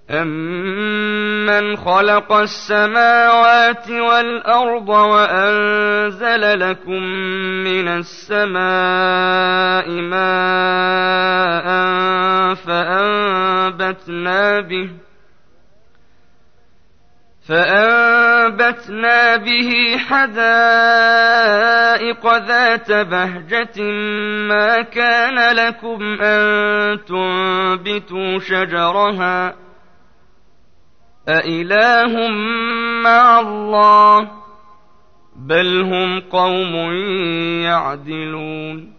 أَمَّنْ خَلَقَ السَّمَاوَاتِ وَالْأَرْضَ وَأَنزَلَ لَكُم مِّنَ السَّمَاءِ مَاءً فَأَنبَتْنَا بِهِ حَدَائِقَ ذَاتَ بَهْجَةٍ مَّا كَانَ لَكُمْ أَن تُنبِتُوا شَجَرَهَا ۗ أَإِلَٰهٌ مَّعَ اللَّهِ ۚ بَلْ هُمْ قَوْمٌ يَعْدِلُونَ